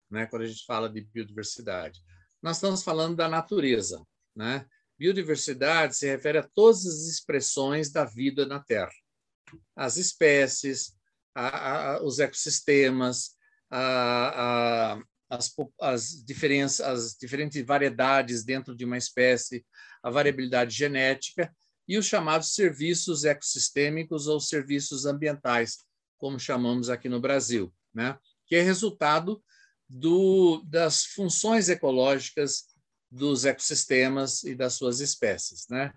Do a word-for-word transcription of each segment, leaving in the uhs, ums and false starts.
né, quando a gente fala de biodiversidade. Nós estamos falando da natureza, né? Biodiversidade se refere a todas as expressões da vida na Terra. As espécies, a, a, os ecossistemas, a, a, as, as, diferenças, as diferentes variedades dentro de uma espécie, a variabilidade genética e os chamados serviços ecossistêmicos ou serviços ambientais, como chamamos aqui no Brasil, né? Que é resultado do, das funções ecológicas dos ecossistemas e das suas espécies, né?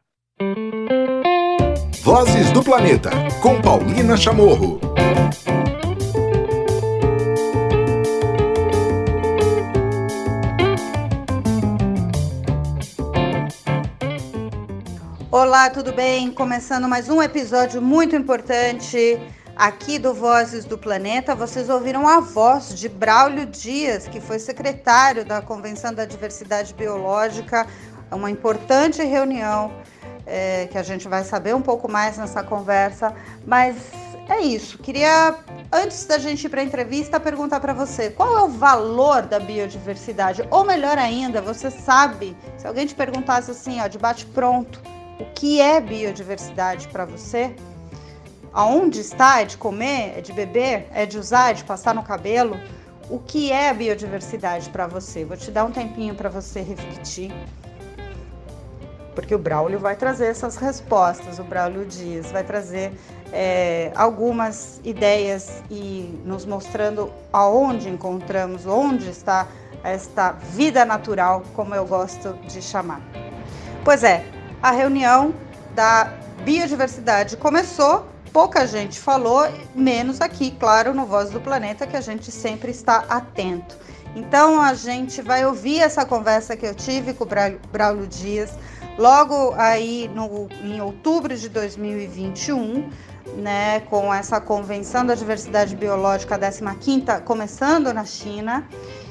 Vozes do Planeta, com Paulina Chamorro. Olá, tudo bem? Começando mais um episódio muito importante aqui do Vozes do Planeta. Vocês ouviram a voz de Braulio Dias, que foi secretário da Convenção da Diversidade Biológica, uma importante reunião é, que a gente vai saber um pouco mais nessa conversa, mas é isso. Queria, antes da gente ir para a entrevista, perguntar para você, qual é o valor da biodiversidade? Ou melhor ainda, você sabe, se alguém te perguntasse assim, ó, de bate-pronto, o que é biodiversidade para você? Aonde está? É de comer? É de beber? É de usar? É de passar no cabelo? O que é biodiversidade para você? Vou te dar um tempinho para você refletir, porque o Braulio vai trazer essas respostas, o Braulio Dias vai trazer é, algumas ideias e nos mostrando aonde encontramos, onde está esta vida natural, como eu gosto de chamar. Pois é, a reunião da biodiversidade começou, pouca gente falou, menos aqui, claro, no Voz do Planeta, que a gente sempre está atento. Então, a gente vai ouvir essa conversa que eu tive com o Braulio Dias, logo aí no, em outubro de dois mil e vinte e um, né, com essa Convenção da Diversidade Biológica, a décima quinta, começando na China.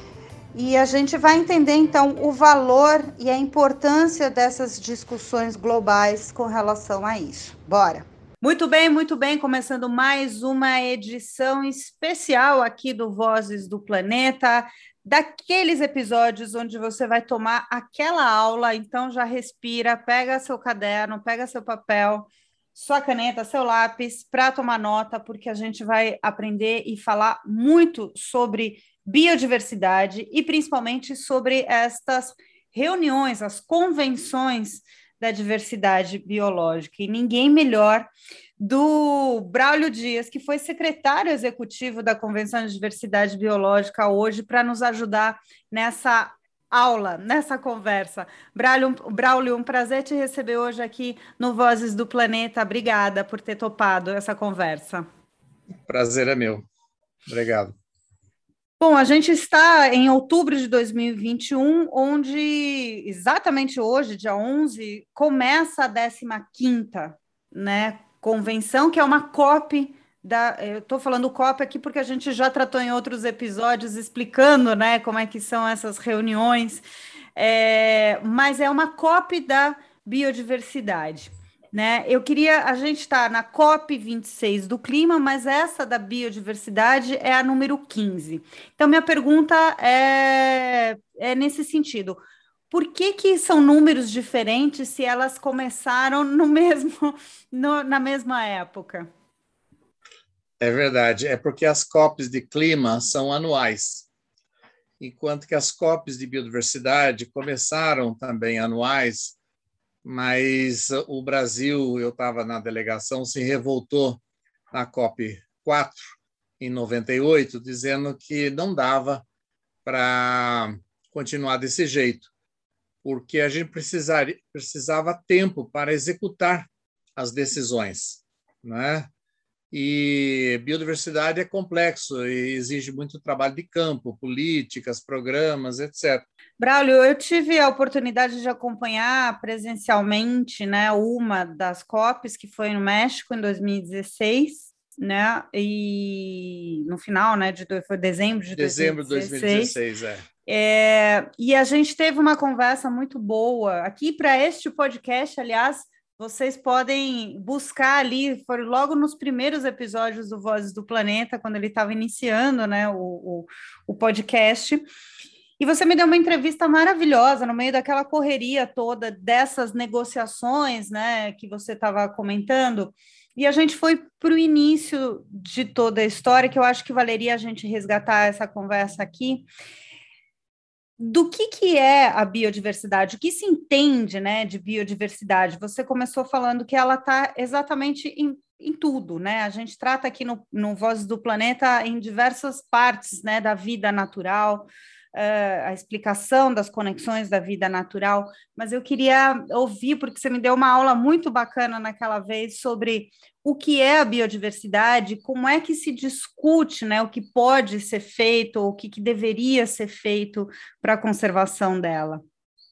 E a gente vai entender, então, o valor e a importância dessas discussões globais com relação a isso. Bora! Muito bem, muito bem. Começando mais uma edição especial aqui do Vozes do Planeta, daqueles episódios onde você vai tomar aquela aula, então já respira, pega seu caderno, pega seu papel, sua caneta, seu lápis, para tomar nota, porque a gente vai aprender e falar muito sobre biodiversidade e principalmente sobre estas reuniões, as convenções da diversidade biológica. E ninguém melhor do Braulio Dias, que foi secretário executivo da Convenção de Diversidade Biológica hoje, para nos ajudar nessa aula, nessa conversa. Braulio, Braulio, um prazer te receber hoje aqui no Vozes do Planeta. Obrigada por ter topado essa conversa. Prazer é meu. Obrigado. Bom, a gente está em outubro de dois mil e vinte e um, onde exatamente hoje, dia onze, começa a décima quinta, né, convenção, que é uma COP da... Eu estou falando COP aqui porque a gente já tratou em outros episódios explicando, né, como é que são essas reuniões, é, mas é uma COP da biodiversidade. Né? Eu queria, a gente está na COP vinte e seis do clima, mas essa da biodiversidade é a número quinze. Então, minha pergunta é, é nesse sentido. Por que que são números diferentes se elas começaram no mesmo, no, na mesma época? É verdade, é porque as COPs de clima são anuais, enquanto que as COPs de biodiversidade começaram também anuais, mas o Brasil, eu estava na delegação, se revoltou na COP quatro, em noventa e oito, dizendo que não dava para continuar desse jeito, porque a gente precisaria, precisava tempo para executar as decisões, né? E biodiversidade é complexo e exige muito trabalho de campo, políticas, programas, etcétera. Braulio, eu tive a oportunidade de acompanhar presencialmente, né, uma das COPs, que foi no México em dois mil e dezesseis, né, e no final, né, de, foi dezembro de dezembro dois mil e dezesseis. de dois mil e dezesseis, é. É, e a gente teve uma conversa muito boa aqui para este podcast, aliás, vocês podem buscar ali, foram logo nos primeiros episódios do Vozes do Planeta, quando ele estava iniciando, né, o, o, o podcast. E você me deu uma entrevista maravilhosa no meio daquela correria toda dessas negociações, né, que você estava comentando. E a gente foi para o início de toda a história, que eu acho que valeria a gente resgatar essa conversa aqui. Do que, que é a biodiversidade? O que se entende, né, de biodiversidade? Você começou falando que ela está exatamente em, em tudo, né? A gente trata aqui no, no Vozes do Planeta em diversas partes, né, da vida natural, uh, a explicação das conexões da vida natural, mas eu queria ouvir, porque você me deu uma aula muito bacana naquela vez sobre o que é a biodiversidade, como é que se discute, né, o que pode ser feito, ou o que, que deveria ser feito para a conservação dela.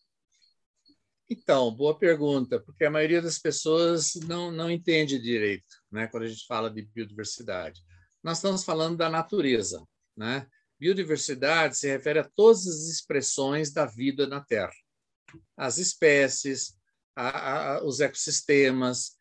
Então, boa pergunta, porque a maioria das pessoas não, não entende direito, né, quando a gente fala de biodiversidade. Nós estamos falando da natureza, né? Biodiversidade se refere a todas as expressões da vida na Terra. As espécies, a, a, os ecossistemas,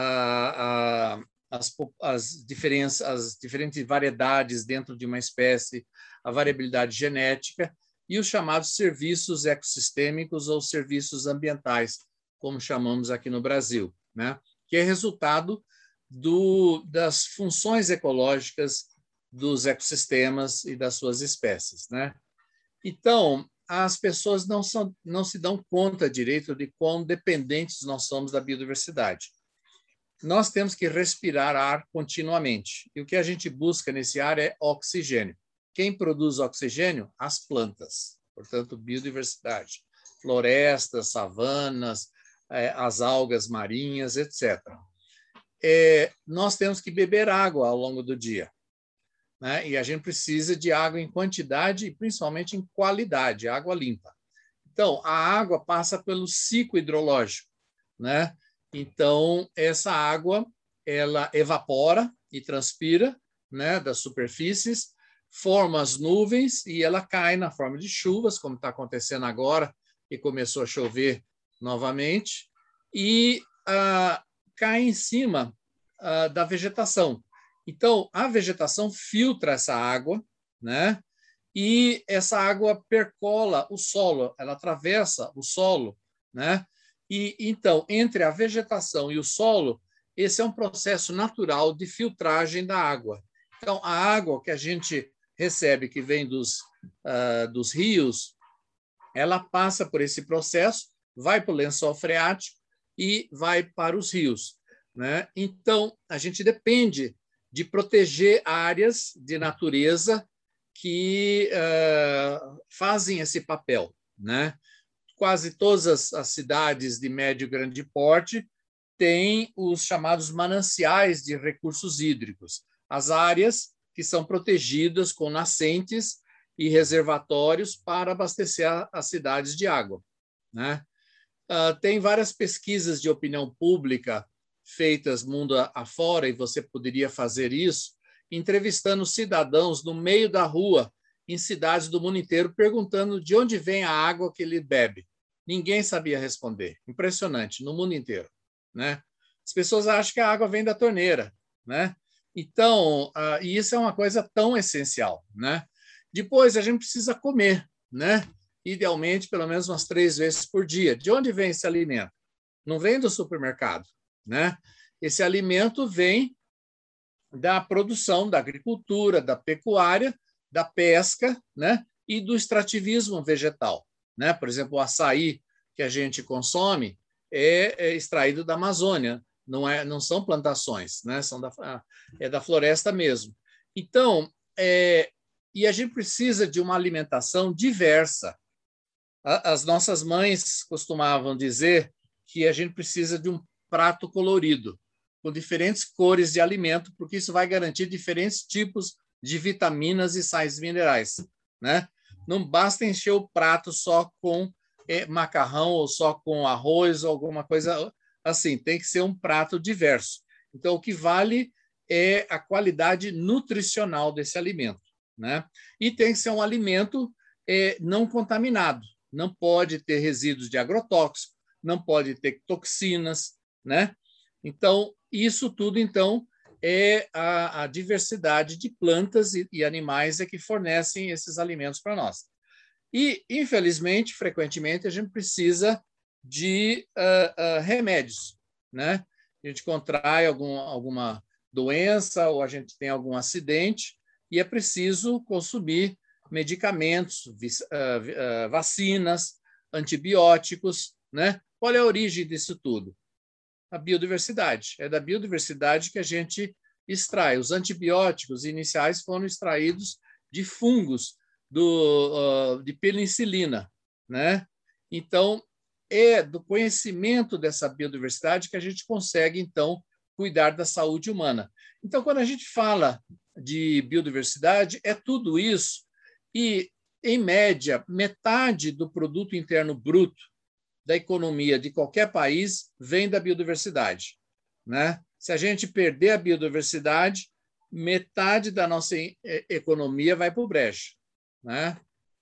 a, a, as, as, diferenças, as diferentes variedades dentro de uma espécie, a variabilidade genética e os chamados serviços ecossistêmicos ou serviços ambientais, como chamamos aqui no Brasil, né? Que é resultado do, das funções ecológicas dos ecossistemas e das suas espécies, né? Então, as pessoas não, são, não se dão conta direito de quão dependentes nós somos da biodiversidade. Nós temos que respirar ar continuamente. E o que a gente busca nesse ar é oxigênio. Quem produz oxigênio? As plantas. Portanto, biodiversidade. Florestas, savanas, as algas marinhas, etcétera. É, nós temos que beber água ao longo do dia, né? E a gente precisa de água em quantidade e principalmente em qualidade, água limpa. Então, a água passa pelo ciclo hidrológico, né? Então, essa água, ela evapora e transpira, né, das superfícies, forma as nuvens e ela cai na forma de chuvas, como está acontecendo agora, e começou a chover novamente, e ah, cai em cima ah, da vegetação. Então, a vegetação filtra essa água, né? E essa água percola o solo, ela atravessa o solo, né? E, então, entre a vegetação e o solo, esse é um processo natural de filtragem da água. Então, a água que a gente recebe, que vem dos, uh, dos rios, ela passa por esse processo, vai para o lençol freático e vai para os rios, né? Então, a gente depende de proteger áreas de natureza que uh, fazem esse papel, né? Quase todas as, as cidades de médio e grande porte têm os chamados mananciais de recursos hídricos, as áreas que são protegidas com nascentes e reservatórios para abastecer a, as cidades de água, né? Uh, tem várias pesquisas de opinião pública feitas mundo afora, e você poderia fazer isso, entrevistando cidadãos no meio da rua, em cidades do mundo inteiro, perguntando de onde vem a água que ele bebe. Ninguém sabia responder. Impressionante, no mundo inteiro, né? As pessoas acham que a água vem da torneira, né? Então, uh, e isso é uma coisa tão essencial, né? Depois, a gente precisa comer, né? Idealmente, pelo menos umas três vezes por dia. De onde vem esse alimento? Não vem do supermercado, né? Esse alimento vem da produção, da agricultura, da pecuária, da pesca, né? E do extrativismo vegetal, né? Por exemplo, o açaí que a gente consome é, é extraído da Amazônia, não, é, não são plantações, né? São da, é da floresta mesmo. Então, é, e a gente precisa de uma alimentação diversa. As nossas mães costumavam dizer que a gente precisa de um prato colorido, com diferentes cores de alimento, porque isso vai garantir diferentes tipos de vitaminas e sais minerais, né? Não basta encher o prato só com é, macarrão ou só com arroz ou alguma coisa assim, tem que ser um prato diverso. Então, o que vale é a qualidade nutricional desse alimento, né? E tem que ser um alimento é, não contaminado, não pode ter resíduos de agrotóxico, não pode ter toxinas, né? Então, isso tudo, então, é a, a diversidade de plantas e, e animais é que fornecem esses alimentos para nós. E, infelizmente, frequentemente, a gente precisa de uh, uh, remédios, né? A gente contrai algum, alguma doença ou a gente tem algum acidente e é preciso consumir medicamentos, uh, uh, vacinas, antibióticos, né? Qual é a origem disso tudo? A biodiversidade. É da biodiversidade que a gente extrai. Os antibióticos iniciais foram extraídos de fungos do, uh, de penicilina, né? Então, é do conhecimento dessa biodiversidade que a gente consegue, então, cuidar da saúde humana. Então, quando a gente fala de biodiversidade, é tudo isso e, em média, metade do produto interno bruto da economia de qualquer país vem da biodiversidade, né? Se a gente perder a biodiversidade, metade da nossa economia vai para o brejo, né?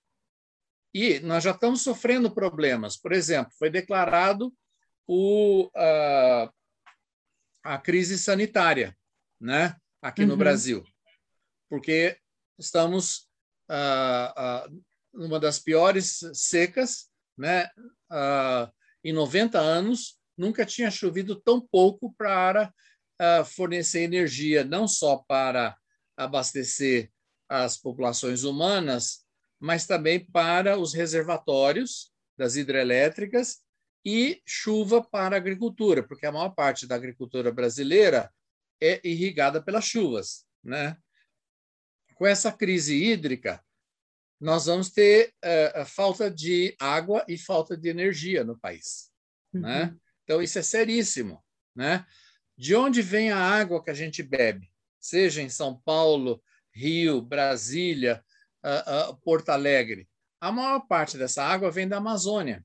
E nós já estamos sofrendo problemas. Por exemplo, foi declarado o, a, a crise sanitária, né? Aqui no uhum. Brasil, porque estamos ah, ah, numa das piores secas, né? Ah, em noventa anos, nunca tinha chovido tão pouco para ah, fornecer energia, não só para abastecer as populações humanas, mas também para os reservatórios das hidrelétricas e chuva para a agricultura, porque a maior parte da agricultura brasileira é irrigada pelas chuvas, né? Com essa crise hídrica, nós vamos ter uh, falta de água e falta de energia no país, uhum. né? Então, isso é seríssimo, né? De onde vem a água que a gente bebe? Seja em São Paulo, Rio, Brasília, uh, uh, Porto Alegre. A maior parte dessa água vem da Amazônia.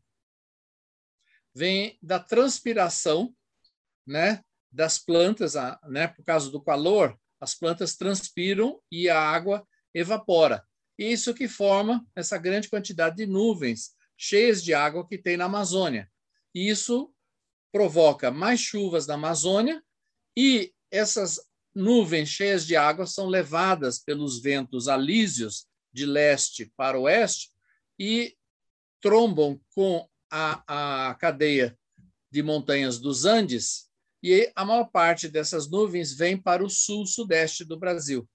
Vem da transpiração, né, das plantas, né, por causa do calor, as plantas transpiram e a água evapora. Isso que forma essa grande quantidade de nuvens cheias de água que tem na Amazônia. E isso provoca mais chuvas na Amazônia e essas nuvens cheias de água são levadas pelos ventos alísios de leste para oeste e trombam com a, a cadeia de montanhas dos Andes e a maior parte dessas nuvens vem para o sul-sudeste do Brasil,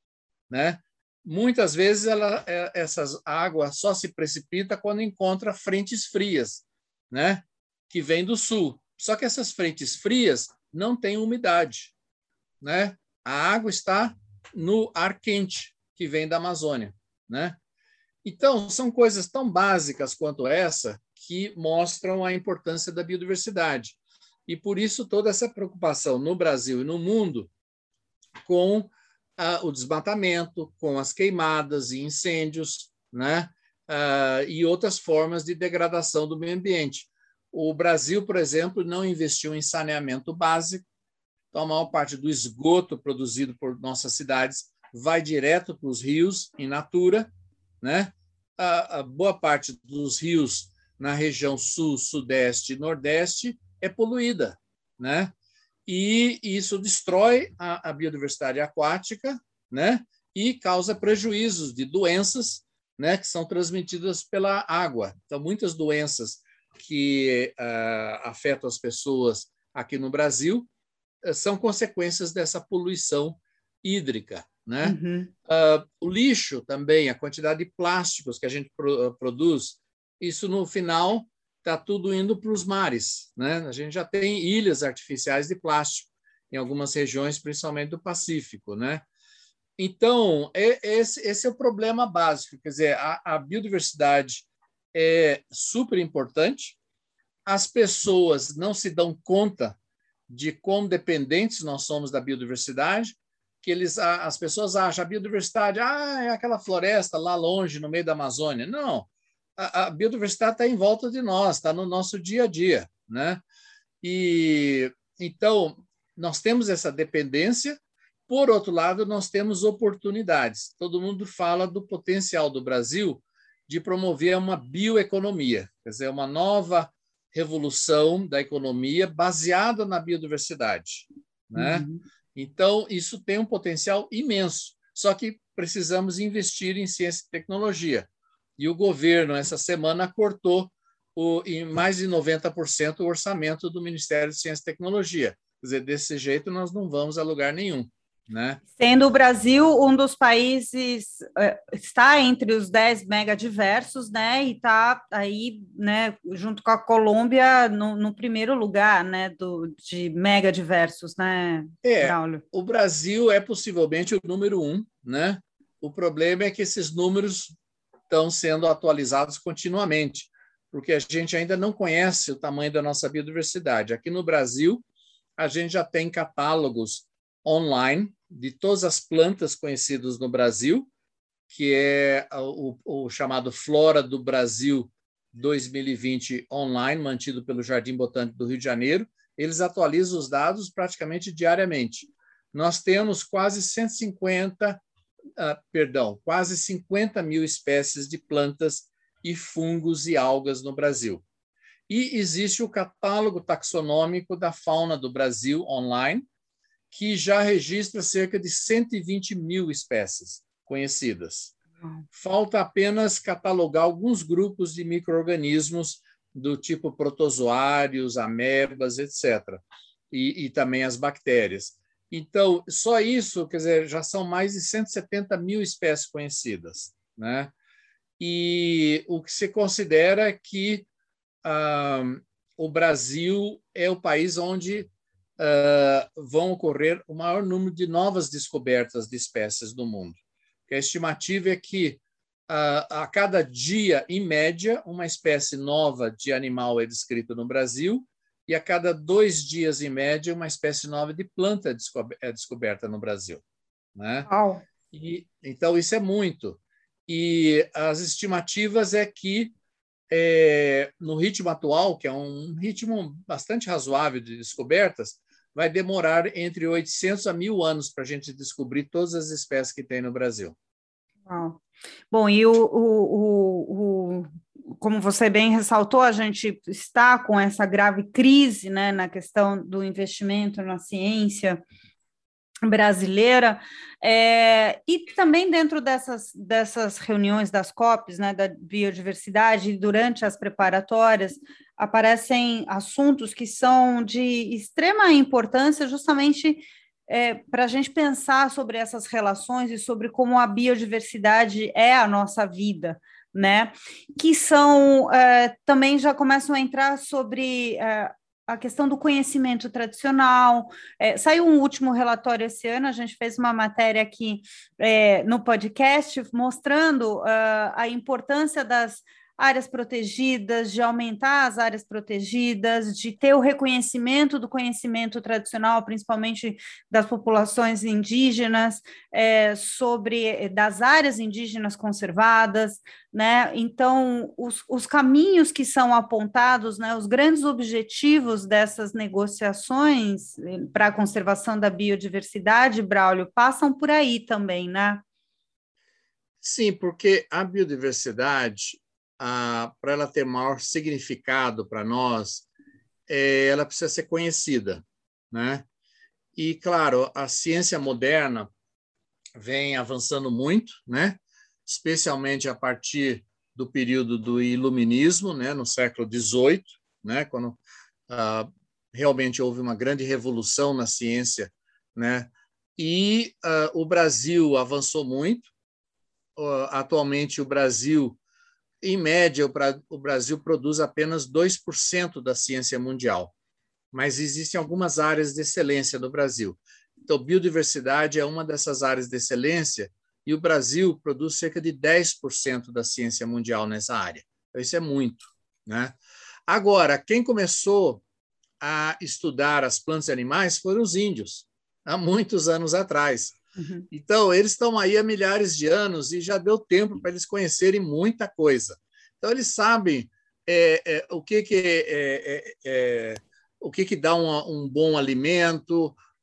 né? Muitas vezes ela, essas águas só se precipita quando encontra frentes frias, né? Que vêm do sul. Só que essas frentes frias não têm umidade, né? A água está no ar quente que vem da Amazônia, né? Então, são coisas tão básicas quanto essa que mostram a importância da biodiversidade. E por isso toda essa preocupação no Brasil e no mundo com Uh, o desmatamento, com as queimadas e incêndios, né? Uh, e outras formas de degradação do meio ambiente. O Brasil, por exemplo, não investiu em saneamento básico, então a maior parte do esgoto produzido por nossas cidades vai direto para os rios, in natura, né? A, a boa parte dos rios na região sul, sudeste e nordeste é poluída, né? E isso destrói a, a biodiversidade aquática, né? E causa prejuízos de doenças, né? Que são transmitidas pela água. Então, muitas doenças que uh, afetam as pessoas aqui no Brasil uh, são consequências dessa poluição hídrica, né? Uhum. Uh, o lixo também, a quantidade de plásticos que a gente pro, uh, produz, isso no final está tudo indo para os mares, né? A gente já tem ilhas artificiais de plástico em algumas regiões, principalmente do Pacífico, né? Então, é, esse, esse é o problema básico. Quer dizer, a, a biodiversidade é super importante. As pessoas não se dão conta de quão dependentes nós somos da biodiversidade, que eles, as pessoas acham a biodiversidade, ah, é aquela floresta lá longe, no meio da Amazônia. Não. A biodiversidade está em volta de nós, está no nosso dia a dia, né? E então nós temos essa dependência. Por outro lado, nós temos oportunidades. Todo mundo fala do potencial do Brasil de promover uma bioeconomia, quer dizer, uma nova revolução da economia baseada na biodiversidade, né? Uhum. Então, isso tem um potencial imenso, só que precisamos investir em ciência e tecnologia. E o governo, essa semana, cortou o, em mais de noventa por cento o orçamento do Ministério de Ciência e Tecnologia. Quer dizer, desse jeito nós não vamos a lugar nenhum, né? Sendo o Brasil um dos países, está entre os dez megadiversos, né, e está aí, né, junto com a Colômbia, no, no primeiro lugar, né, do, de megadiversos, né, é, Braulio? O Brasil é possivelmente o número um, né? O problema é que esses números estão sendo atualizados continuamente, porque a gente ainda não conhece o tamanho da nossa biodiversidade. Aqui no Brasil, a gente já tem catálogos online de todas as plantas conhecidas no Brasil, que é o, o chamado Flora do Brasil dois mil e vinte online, mantido pelo Jardim Botânico do Rio de Janeiro. Eles atualizam os dados praticamente diariamente. Nós temos quase cento e cinquenta, uh, perdão, quase cinquenta mil espécies de plantas e fungos e algas no Brasil. E existe o catálogo taxonômico da fauna do Brasil online, que já registra cerca de cento e vinte mil espécies conhecidas. Falta apenas catalogar alguns grupos de micro-organismos do tipo protozoários, amebas, etcétera. E, e também as bactérias. Então, só isso, quer dizer, já são mais de cento e setenta mil espécies conhecidas, né? E o que se considera é que ah, o Brasil é o país onde Uh, vão ocorrer o maior número de novas descobertas de espécies no mundo. A estimativa é que, uh, a cada dia, em média, uma espécie nova de animal é descrita no Brasil e a cada dois dias, em média, uma espécie nova de planta é descoberta no Brasil, né? Oh. E, então, isso é muito. E as estimativas é que, é, no ritmo atual, que é um ritmo bastante razoável de descobertas, vai demorar entre oitocentos a mil anos para a gente descobrir todas as espécies que tem no Brasil. Wow. Bom, e o, o, o, o, como você bem ressaltou, a gente está com essa grave crise, né, na questão do investimento na ciência brasileira, é, e também dentro dessas, dessas reuniões das COPs, né, da biodiversidade, durante as preparatórias, aparecem assuntos que são de extrema importância justamente é, para a gente pensar sobre essas relações e sobre como a biodiversidade é a nossa vida, né, que são, é, também já começam a entrar sobre... É, a questão do conhecimento tradicional. É, saiu um último relatório esse ano, a gente fez uma matéria aqui é, no podcast mostrando uh, a importância das áreas protegidas, de aumentar as áreas protegidas, de ter o reconhecimento do conhecimento tradicional, principalmente das populações indígenas, é, sobre das áreas indígenas conservadas, né? Então, os, os caminhos que são apontados, né, os grandes objetivos dessas negociações para a conservação da biodiversidade, Braulio, passam por aí também, né? Sim, porque a biodiversidade, Ah, para ela ter maior significado para nós, é, ela precisa ser conhecida, né? E, claro, a ciência moderna vem avançando muito, né? Especialmente a partir do período do Iluminismo, né? No século dezoito, né? Quando ah, realmente houve uma grande revolução na ciência, né? E ah, o Brasil avançou muito. Uh, atualmente, o Brasil Em média, o Brasil produz apenas dois por cento da ciência mundial, mas existem algumas áreas de excelência no Brasil. Então, biodiversidade é uma dessas áreas de excelência e o Brasil produz cerca de dez por cento da ciência mundial nessa área. Então, isso é muito, né? Agora, quem começou a estudar as plantas e animais foram os índios, há muitos anos atrás. Uhum. Então, eles estão aí há milhares de anos e já deu tempo para eles conhecerem muita coisa. Então, eles sabem é, é, o, que, que, é, é, é, o que, que dá um, um bom alimento,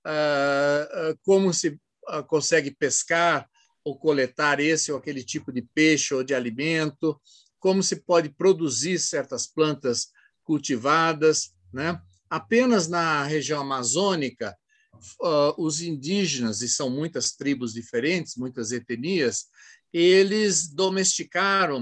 uh, como se uh, consegue pescar ou coletar esse ou aquele tipo de peixe ou de alimento, como se pode produzir certas plantas cultivadas, né? Apenas na região amazônica, uh, os indígenas, e são muitas tribos diferentes, muitas etnias, eles domesticaram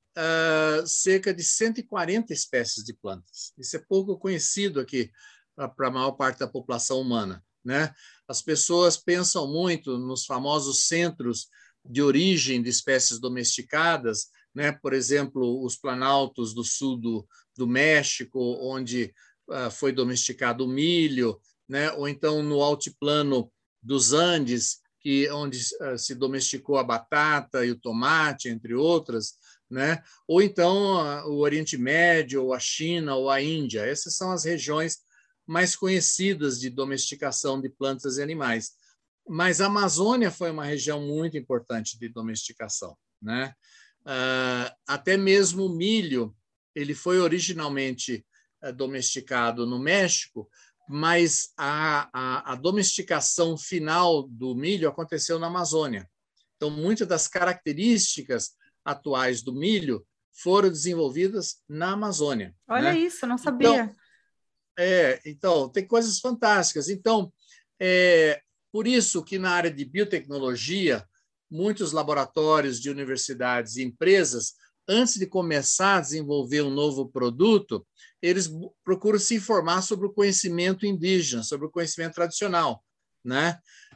uh, cerca de cento e quarenta espécies de plantas. Isso é pouco conhecido aqui para a maior parte da população humana, né? As pessoas pensam muito nos famosos centros de origem de espécies domesticadas, né? Por exemplo, os planaltos do sul do, do México, onde uh, foi domesticado o milho, né? Ou então no altiplano dos Andes, que, onde uh, se domesticou a batata e o tomate, entre outras, né? Ou então uh, o Oriente Médio, ou a China, ou a Índia. Essas são as regiões mais conhecidas de domesticação de plantas e animais. Mas a Amazônia foi uma região muito importante de domesticação, né? Uh, até mesmo o milho, ele foi originalmente uh, domesticado no México, mas a, a, a domesticação final do milho aconteceu na Amazônia. Então, muitas das características atuais do milho foram desenvolvidas na Amazônia. Olha, né? Isso, não sabia. Então, é, então, tem coisas fantásticas. Então, é por isso que na área de biotecnologia, muitos laboratórios de universidades e empresas, antes de começar a desenvolver um novo produto, eles procuram se informar sobre o conhecimento indígena, sobre o conhecimento tradicional, né?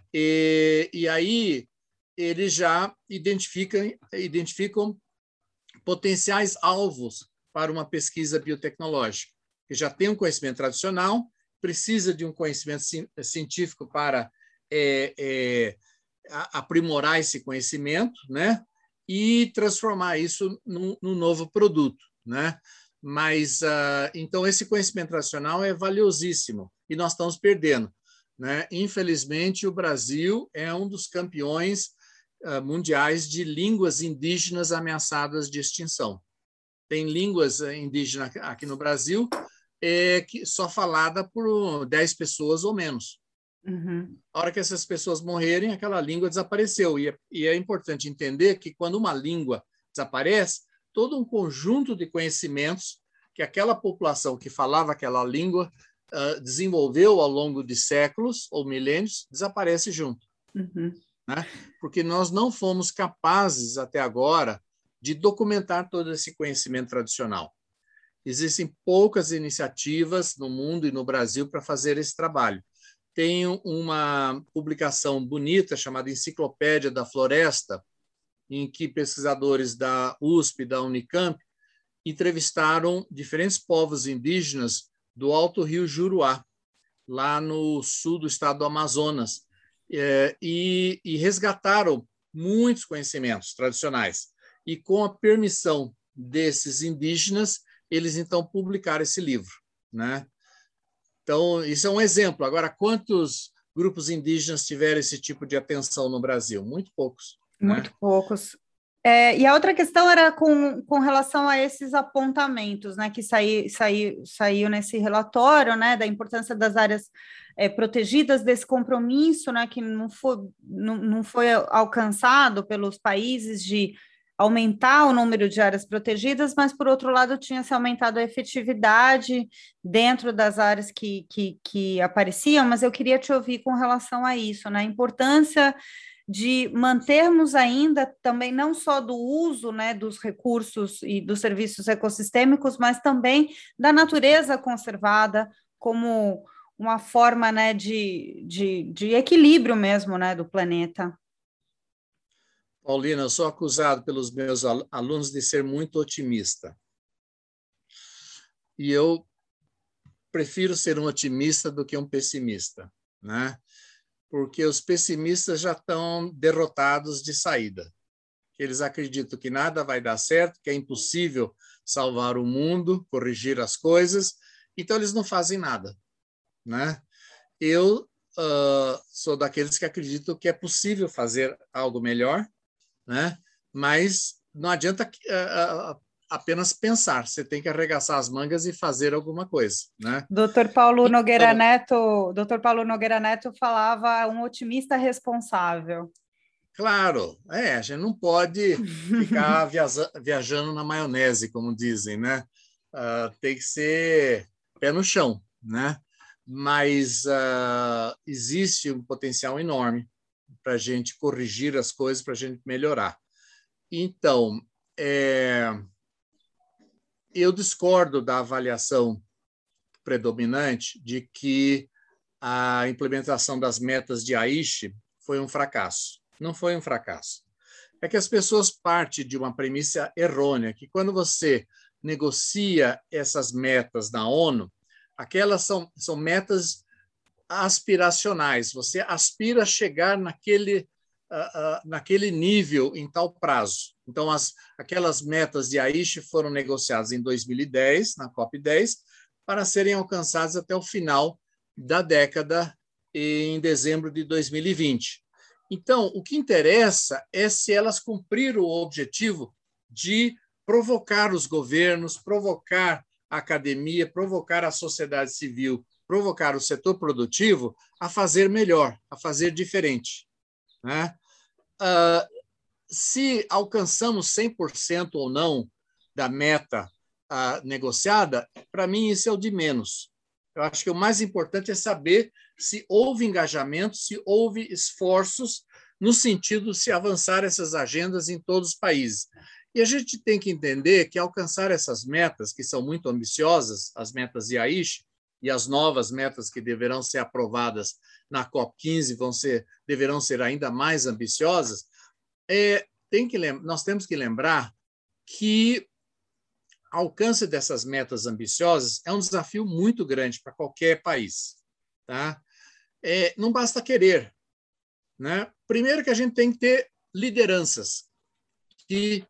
E, e aí eles já identificam, identificam potenciais alvos para uma pesquisa biotecnológica, que já tem um conhecimento tradicional, precisa de um conhecimento científico para é, é, aprimorar esse conhecimento, né? E transformar isso num, num novo produto, né? Mas, uh, então, esse conhecimento tradicional é valiosíssimo e nós estamos perdendo, né? Infelizmente, o Brasil é um dos campeões uh, mundiais de línguas indígenas ameaçadas de extinção. Tem línguas indígenas aqui no Brasil é, que só falada por dez pessoas ou menos. Uhum. A hora que essas pessoas morrerem, aquela língua desapareceu. E é, e é importante entender que, quando uma língua desaparece, todo um conjunto de conhecimentos que aquela população que falava aquela língua uh, desenvolveu ao longo de séculos ou milênios desaparece junto. Uhum. Né? Porque nós não fomos capazes, até agora, de documentar todo esse conhecimento tradicional. Existem poucas iniciativas no mundo e no Brasil para fazer esse trabalho. Tem uma publicação bonita chamada Enciclopédia da Floresta, em que pesquisadores da U S P e da Unicamp entrevistaram diferentes povos indígenas do Alto Rio Juruá, lá no sul do estado do Amazonas, e, e resgataram muitos conhecimentos tradicionais. E, com a permissão desses indígenas, eles, então, publicaram esse livro, né? Então, isso é um exemplo. Agora, quantos grupos indígenas tiveram esse tipo de atenção no Brasil? Muito poucos. Muito né? poucos. É, e a outra questão era com, com relação a esses apontamentos, né, que saí, saí, saiu nesse relatório, né, da importância das áreas é, protegidas, desse compromisso, né, que não foi, não, não foi alcançado pelos países de aumentar o número de áreas protegidas, mas, por outro lado, tinha se aumentado a efetividade dentro das áreas que, que, que apareciam, mas eu queria te ouvir com relação a isso, né, a importância de mantermos ainda também não só do uso, né, dos recursos e dos serviços ecossistêmicos, mas também da natureza conservada como uma forma, né, de, de, de equilíbrio mesmo, né, do planeta. Paulina, eu sou acusado pelos meus alunos de ser muito otimista. E eu prefiro ser um otimista do que um pessimista, né? Porque os pessimistas já estão derrotados de saída. Eles acreditam que nada vai dar certo, que é impossível salvar o mundo, corrigir as coisas, então eles não fazem nada, né? Eu uh, sou daqueles que acreditam que é possível fazer algo melhor, né? Mas não adianta uh, apenas pensar, você tem que arregaçar as mangas e fazer alguma coisa, né? doutor Paulo Nogueira então, Neto, doutor Paulo Nogueira Neto falava um otimista responsável. Claro, é, a gente não pode ficar viaja, viajando na maionese, como dizem, né? uh, tem que ser pé no chão, né? Mas uh, existe um potencial enorme para a gente corrigir as coisas, para a gente melhorar. Então, é, eu discordo da avaliação predominante de que a implementação das metas de Aichi foi um fracasso. Não foi um fracasso. É que as pessoas partem de uma premissa errônea, que quando você negocia essas metas na ONU, aquelas são, são metas aspiracionais. Você aspira a chegar naquele, uh, uh, naquele nível em tal prazo. Então, as, aquelas metas de Aichi foram negociadas em dois mil e dez, na COP dez, para serem alcançadas até o final da década, em dezembro de dois mil e vinte. Então, o que interessa é se elas cumpriram o objetivo de provocar os governos, provocar a academia, provocar a sociedade civil, provocar o setor produtivo a fazer melhor, a fazer diferente, né? Uh, se alcançamos cem por cento ou não da meta uh, negociada, para mim isso é o de menos. Eu acho que o mais importante é saber se houve engajamento, se houve esforços no sentido de se avançar essas agendas em todos os países. E a gente tem que entender que alcançar essas metas, que são muito ambiciosas, as metas de Aichi, e as novas metas que deverão ser aprovadas na COP quinze vão ser, deverão ser ainda mais ambiciosas, é, tem que, nós temos que lembrar que o alcance dessas metas ambiciosas é um desafio muito grande para qualquer país. Tá? É, não basta querer. Né? Primeiro que a gente tem que ter lideranças que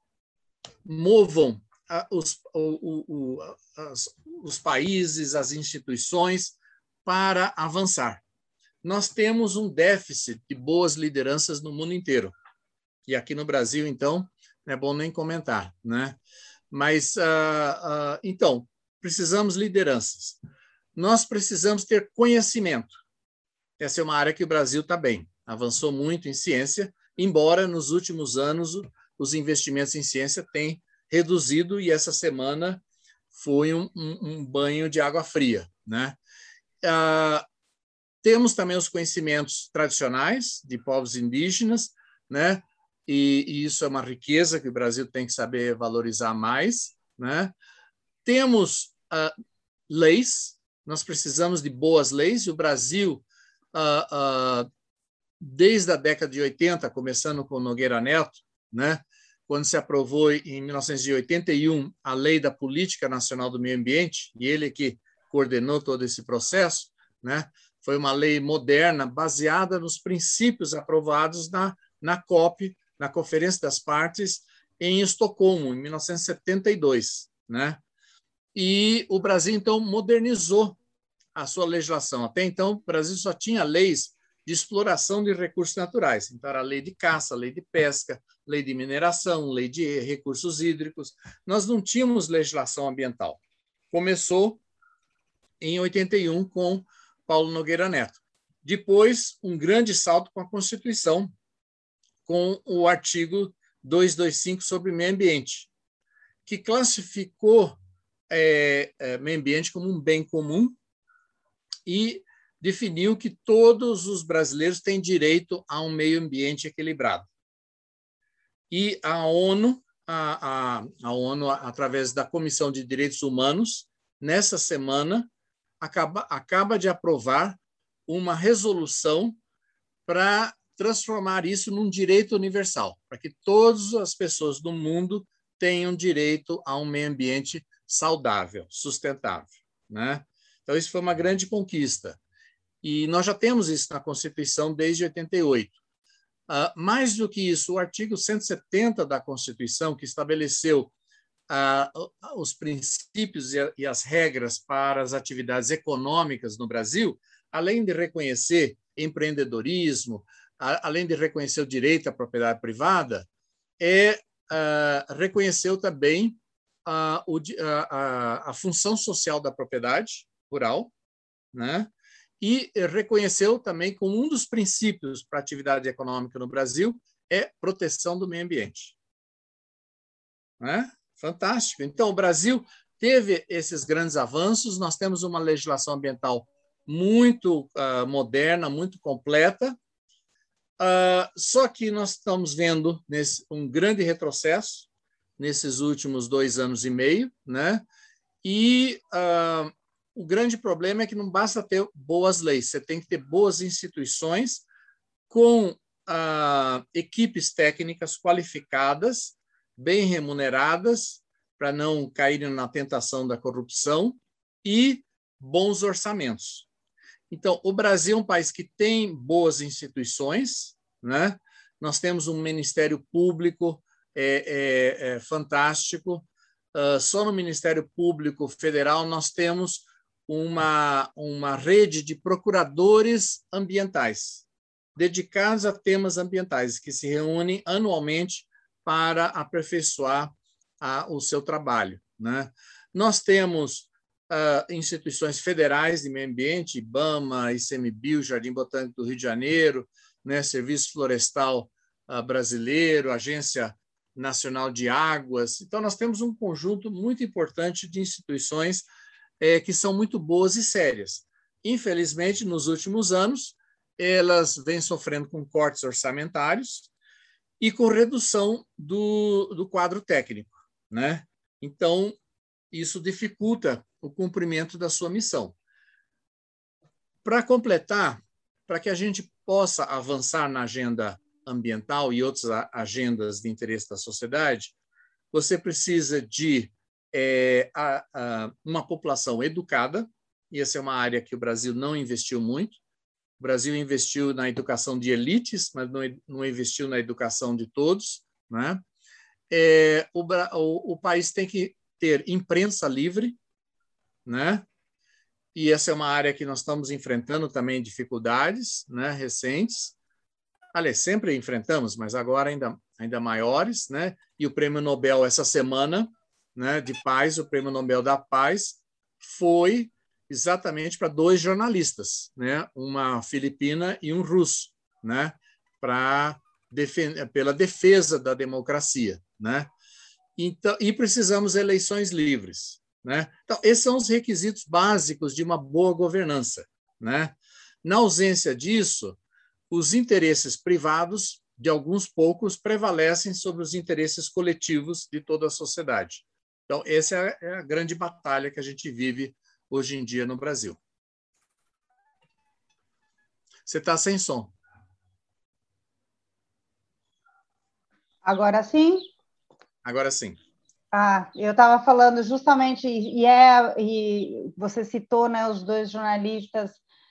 movam a, os, o, o, as, os países, as instituições para avançar. Nós temos um déficit de boas lideranças no mundo inteiro. E aqui no Brasil, então, não é bom nem comentar, né? Mas, uh, uh, então, precisamos de lideranças. Nós precisamos ter conhecimento. Essa é uma área que o Brasil está bem. Avançou muito em ciência, embora nos últimos anos os investimentos em ciência tenham reduzido, e essa semana foi um, um, um banho de água fria, né? Uh, temos também os conhecimentos tradicionais de povos indígenas, né? E, e isso é uma riqueza que o Brasil tem que saber valorizar mais, né? Temos uh, leis, nós precisamos de boas leis, e o Brasil, uh, uh, desde a década de oitenta, começando com Nogueira Neto, né? Quando se aprovou em mil novecentos e oitenta e um a Lei da Política Nacional do Meio Ambiente, e ele que coordenou todo esse processo, né? Foi uma lei moderna, baseada nos princípios aprovados na, na COP, na Conferência das Partes, em Estocolmo, em mil novecentos e setenta e dois. Né? E o Brasil, então, modernizou a sua legislação. Até então, o Brasil só tinha leis de exploração de recursos naturais. Então, era a lei de caça, lei de pesca, lei de mineração, lei de recursos hídricos. Nós não tínhamos legislação ambiental. Começou em oitenta e um com Paulo Nogueira Neto. Depois, um grande salto com a Constituição, com o artigo duzentos e vinte e cinco sobre meio ambiente, que classificou é, é, meio ambiente como um bem comum e definiu que todos os brasileiros têm direito a um meio ambiente equilibrado. E a ONU, a, a, a ONU, através da Comissão de Direitos Humanos, nessa semana, acaba, acaba de aprovar uma resolução para transformar isso num direito universal, para que todas as pessoas do mundo tenham direito a um meio ambiente saudável, sustentável. Né? Então, isso foi uma grande conquista. E nós já temos isso na Constituição desde oitenta e oito. Uh, mais do que isso, o artigo cento e setenta da Constituição, que estabeleceu uh, os princípios e, a, e as regras para as atividades econômicas no Brasil, além de reconhecer empreendedorismo, a, além de reconhecer o direito à propriedade privada, é, uh, reconheceu também uh, o, a, a função social da propriedade rural, né? E reconheceu também como um dos princípios para a atividade econômica no Brasil é proteção do meio ambiente. Né? Fantástico. Então, o Brasil teve esses grandes avanços, nós temos uma legislação ambiental muito uh, moderna, muito completa, uh, só que nós estamos vendo nesse, um grande retrocesso nesses últimos dois anos e meio, né? E uh, o grande problema é que não basta ter boas leis, você tem que ter boas instituições com uh, equipes técnicas qualificadas, bem remuneradas, para não caírem na tentação da corrupção, e bons orçamentos. Então, o Brasil é um país que tem boas instituições, né? Nós temos um Ministério Público é, é, é, fantástico. Uh, só no Ministério Público Federal nós temos uma, uma rede de procuradores ambientais, dedicados a temas ambientais, que se reúnem anualmente para aperfeiçoar a, o seu trabalho, né? Nós temos uh, instituições federais de meio ambiente, IBAMA, ICMBio, Jardim Botânico do Rio de Janeiro, né? Serviço Florestal uh, Brasileiro, Agência Nacional de Águas. Então, nós temos um conjunto muito importante de instituições eh, que são muito boas e sérias. Infelizmente, nos últimos anos, elas vêm sofrendo com cortes orçamentários e com redução do, do quadro técnico, né? Então, isso dificulta o cumprimento da sua missão. Para completar, para que a gente possa avançar na agenda ambiental e outras agendas de interesse da sociedade, você precisa de é, a, a, uma população educada, e essa é uma área que o Brasil não investiu muito. O Brasil investiu na educação de elites, mas não, não investiu na educação de todos, né? É, o, o, o país tem que ter imprensa livre, né? E essa é uma área que nós estamos enfrentando também dificuldades, né, recentes. Aliás, sempre enfrentamos, mas agora ainda, ainda maiores, né? E o Prêmio Nobel essa semana, né, de Paz, o Prêmio Nobel da Paz, foi exatamente para dois jornalistas, né? Uma filipina e um russo, né? Para defender, pela defesa da democracia, né? Então, e precisamos de eleições livres, né? Então, esses são os requisitos básicos de uma boa governança, né? Na ausência disso, os interesses privados de alguns poucos prevalecem sobre os interesses coletivos de toda a sociedade. Então, essa é a grande batalha que a gente vive hoje em dia no Brasil. Você está sem som. Agora sim? Agora sim. Ah, eu estava falando justamente, e, é, e você citou, né, os dois jornalistas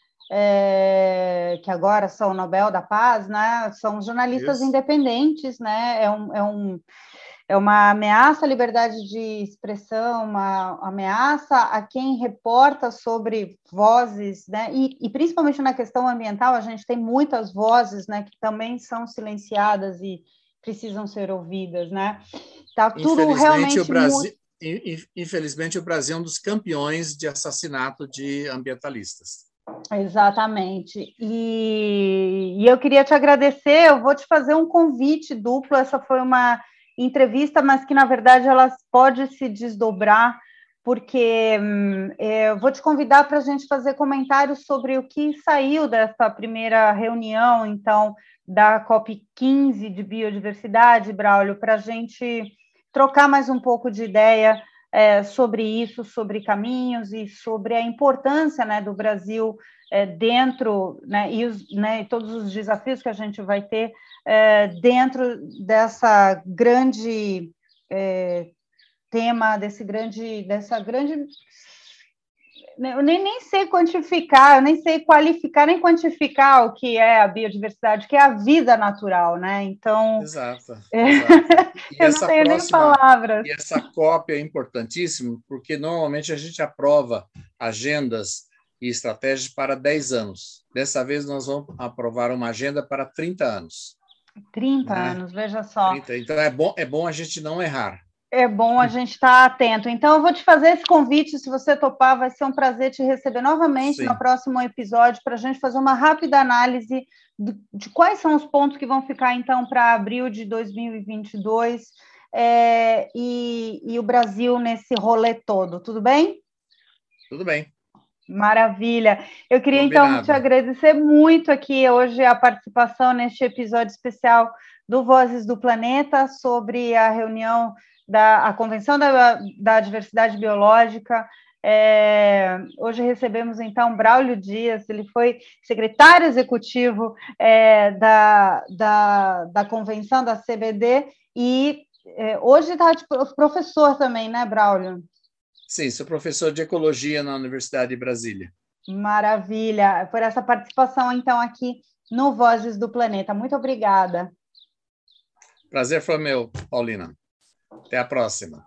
É, que agora são o Nobel da Paz, né? São jornalistas Isso. independentes, né? É, um, é, um, é uma ameaça à liberdade de expressão, uma ameaça a quem reporta sobre vozes, né? E, e principalmente na questão ambiental, a gente tem muitas vozes, né, que também são silenciadas e precisam ser ouvidas, né? Tá tudo realmente o Brasil, muito... Infelizmente, o Brasil é um dos campeões de assassinato de ambientalistas. Exatamente. E, e eu queria te agradecer, eu vou te fazer um convite duplo, essa foi uma entrevista, mas que, na verdade, ela pode se desdobrar, porque hum, eu vou te convidar para a gente fazer comentários sobre o que saiu dessa primeira reunião, então, da COP quinze de biodiversidade, Braulio, para a gente trocar mais um pouco de ideia É, sobre isso, sobre caminhos e sobre a importância, né, do Brasil é, dentro, né, e, os, né, e todos os desafios que a gente vai ter é, dentro dessa grande é, tema, desse grande, dessa grande... Eu nem, nem sei quantificar, eu nem sei qualificar, nem quantificar o que é a biodiversidade, que é a vida natural, né? Então... Exato. É... exato. E eu essa não tenho próxima, nem palavras. E essa COP é importantíssima, porque normalmente a gente aprova agendas e estratégias para dez anos. Dessa vez nós vamos aprovar uma agenda para trinta anos. trinta né? anos, veja só. trinta. Então é bom, é bom a gente não errar. É bom a gente estar atento. Então, eu vou te fazer esse convite, se você topar, vai ser um prazer te receber novamente Sim. no próximo episódio, para a gente fazer uma rápida análise de, de quais são os pontos que vão ficar, então, para abril de dois mil e vinte e dois, é, e, e o Brasil nesse rolê todo. Tudo bem? Tudo bem. Maravilha. Eu queria, Combinado. então, te agradecer muito aqui hoje a participação neste episódio especial do Vozes do Planeta sobre a reunião da a Convenção da, da Diversidade Biológica. É, hoje recebemos, então, Braulio Dias, ele foi secretário executivo é, da, da, da Convenção da C B D e é, hoje está de professor também, né, Braulio? Sim, sou professor de Ecologia na Universidade de Brasília. Maravilha, por essa participação, então, aqui no Vozes do Planeta. Muito obrigada. Prazer foi meu, Paulina. Até a próxima.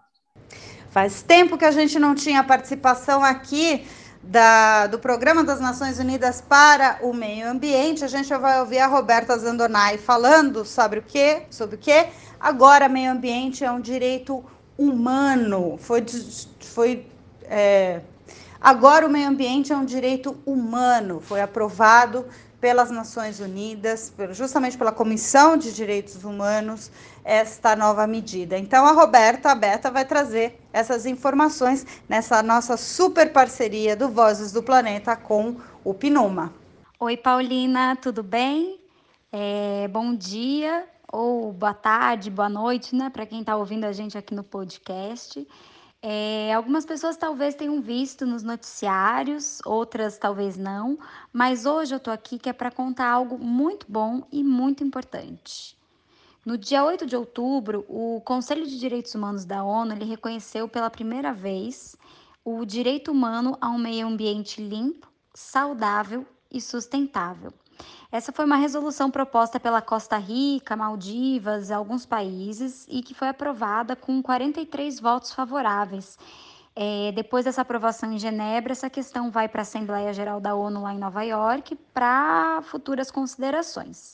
Faz tempo que a gente não tinha participação aqui da, do Programa das Nações Unidas para o Meio Ambiente. A gente vai ouvir a Roberta Zandonai falando sobre o quê? Sobre o quê? Agora, meio ambiente é um direito humano. Foi, foi é, agora o meio ambiente é um direito humano. Foi aprovado pelas Nações Unidas, justamente pela Comissão de Direitos Humanos, esta nova medida. Então, a Roberta, a Beta, vai trazer essas informações nessa nossa super parceria do Vozes do Planeta com o PNUMA. Oi, Paulina, tudo bem? É, bom dia, ou boa tarde, boa noite, né, para quem está ouvindo a gente aqui no podcast. É, algumas pessoas talvez tenham visto nos noticiários, outras talvez não, mas hoje eu tô aqui que é para contar algo muito bom e muito importante. No dia oito de outubro, o Conselho de Direitos Humanos da ONU ele reconheceu pela primeira vez o direito humano a um meio ambiente limpo, saudável e sustentável. Essa foi uma resolução proposta pela Costa Rica, Maldivas, alguns países, e que foi aprovada com quarenta e três votos favoráveis. É, depois dessa aprovação em Genebra, essa questão vai para a Assembleia Geral da ONU lá em Nova York para futuras considerações.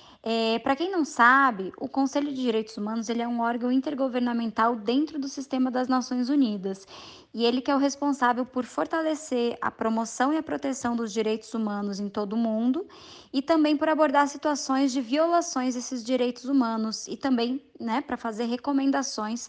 É, para quem não sabe, o Conselho de Direitos Humanos ele é um órgão intergovernamental dentro do sistema das Nações Unidas e ele que é o responsável por fortalecer a promoção e a proteção dos direitos humanos em todo o mundo e também por abordar situações de violações desses direitos humanos e também, né, para fazer recomendações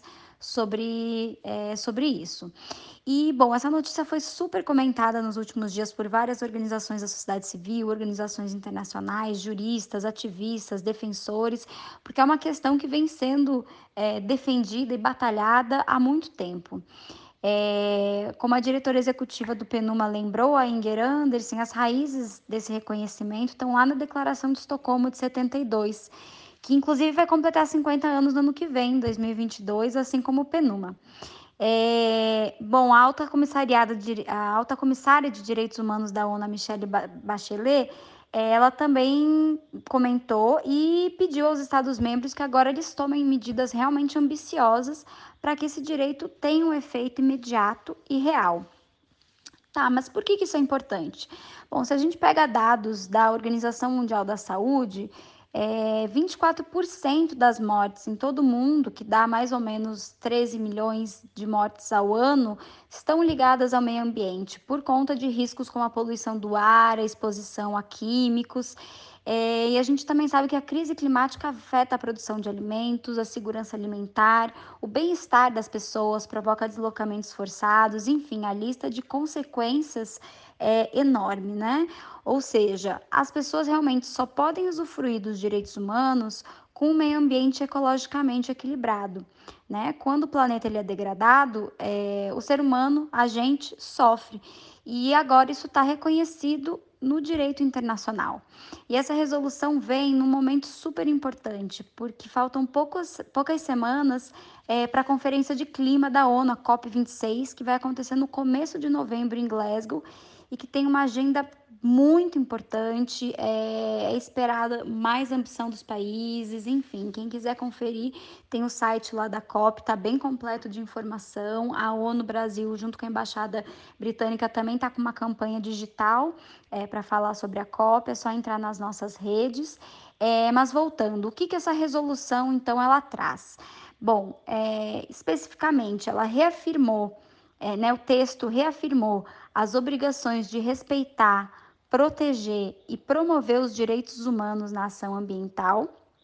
sobre, é, sobre isso. E, bom, essa notícia foi super comentada nos últimos dias por várias organizações da sociedade civil, organizações internacionais, juristas, ativistas, defensores, porque é uma questão que vem sendo é, defendida e batalhada há muito tempo. É, como a diretora executiva do PNUMA lembrou, a Inger Andersen, as raízes desse reconhecimento estão lá na Declaração de Estocolmo de setenta e dois, que inclusive vai completar cinquenta anos no ano que vem, dois mil e vinte e dois, assim como o PNUMA. É, bom, a alta, comissariada de, a alta comissária de Direitos Humanos da ONU, Michelle Bachelet, ela também comentou e pediu aos Estados-membros que agora eles tomem medidas realmente ambiciosas para que esse direito tenha um efeito imediato e real. Tá, mas por que, que isso é importante? Bom, se a gente pega dados da Organização Mundial da Saúde, é, vinte e quatro por cento das mortes em todo o mundo, que dá mais ou menos treze milhões de mortes ao ano, estão ligadas ao meio ambiente, por conta de riscos como a poluição do ar, a exposição a químicos. É, e a gente também sabe que a crise climática afeta a produção de alimentos, a segurança alimentar, o bem-estar das pessoas, provoca deslocamentos forçados, enfim, a lista de consequências é enorme, né? Ou seja, as pessoas realmente só podem usufruir dos direitos humanos com um meio ambiente ecologicamente equilibrado, né? Quando o planeta ele é degradado, é, o ser humano, a gente, sofre. E agora isso está reconhecido no direito internacional. E essa resolução vem num momento super importante, porque faltam poucos, poucas semanas é, para a Conferência de Clima da ONU, a COP vinte e seis, que vai acontecer no começo de novembro em Glasgow, e que tem uma agenda muito importante, é, é esperada mais ambição dos países, enfim, quem quiser conferir, tem o site lá da COP, está bem completo de informação. A ONU Brasil, junto com a Embaixada Britânica, também está com uma campanha digital é, para falar sobre a COP, é só entrar nas nossas redes. É, mas voltando, o que, que essa resolução, então, ela traz? Bom, é, especificamente, ela reafirmou, é, né, o texto reafirmou as obrigações de respeitar, proteger e promover os direitos humanos na ação ambiental.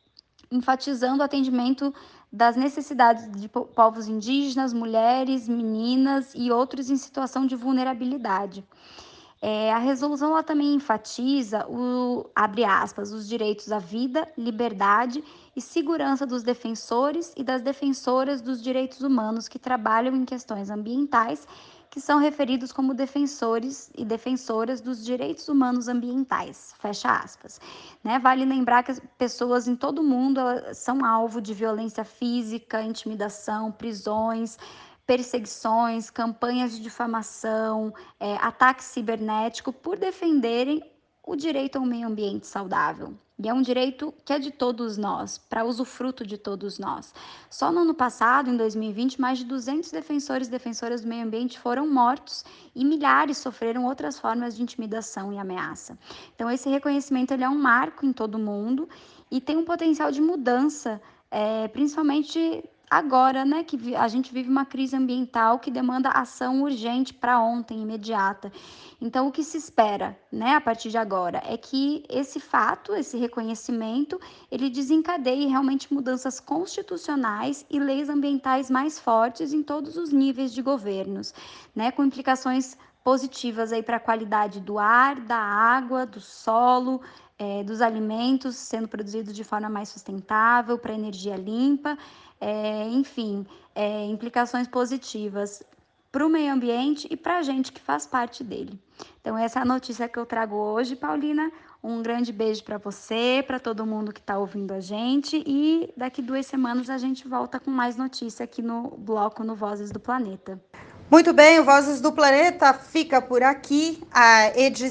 enfatizando o atendimento das necessidades de povos indígenas, mulheres, meninas e outros em situação de vulnerabilidade. É, a resolução ela também enfatiza, o, abre aspas, os direitos à vida, liberdade e segurança dos defensores e das defensoras dos direitos humanos que trabalham em questões ambientais, que são referidos como defensores e defensoras dos direitos humanos ambientais, fecha aspas. Né? Vale lembrar que as pessoas em todo o mundo são alvo de violência física, intimidação, prisões, perseguições, campanhas de difamação, é, ataque cibernético por defenderem o direito a um meio ambiente saudável. E é um direito que é de todos nós, para usufruto de todos nós. Só no ano passado, em dois mil e vinte, mais de duzentos defensores e defensoras do meio ambiente foram mortos e milhares sofreram outras formas de intimidação e ameaça. Então, esse reconhecimento ele é um marco em todo o mundo e tem um potencial de mudança, é, principalmente agora, né, que a gente vive uma crise ambiental que demanda ação urgente para ontem, imediata. Então, o que se espera, né, a partir de agora, é que esse fato, esse reconhecimento, ele desencadeie realmente mudanças constitucionais e leis ambientais mais fortes em todos os níveis de governos, né, com implicações positivas aí para a qualidade do ar, da água, do solo, é, dos alimentos sendo produzidos de forma mais sustentável, para energia limpa. É, enfim, é, implicações positivas para o meio ambiente e para a gente que faz parte dele. Então, essa é a notícia que eu trago hoje, Paulina. Um grande beijo para você, para todo mundo que está ouvindo a gente. E daqui duas semanas a gente volta com mais notícia aqui no bloco no Vozes do Planeta. Muito bem, o Vozes do Planeta fica por aqui. A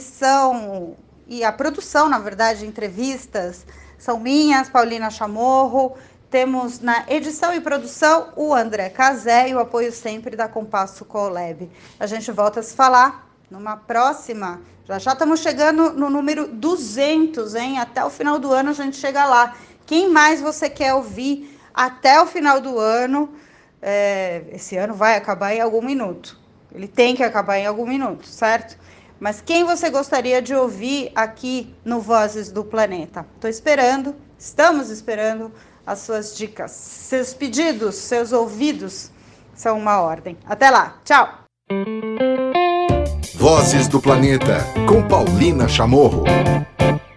edição e a produção, na verdade, de entrevistas são minhas, Paulina Chamorro. Temos na edição e produção o André Cazé e o apoio sempre da Compasso Colab. A gente volta a se falar numa próxima. Já já estamos chegando no número duzentos, hein? Até o final do ano a gente chega lá. Quem mais você quer ouvir até o final do ano? É, esse ano vai acabar em algum minuto. Ele tem que acabar em algum minuto, certo? Mas quem você gostaria de ouvir aqui no Vozes do Planeta? Estou esperando, estamos esperando as suas dicas, seus pedidos, seus ouvidos são uma ordem. Até lá, tchau! Vozes do Planeta, com Paulina Chamorro.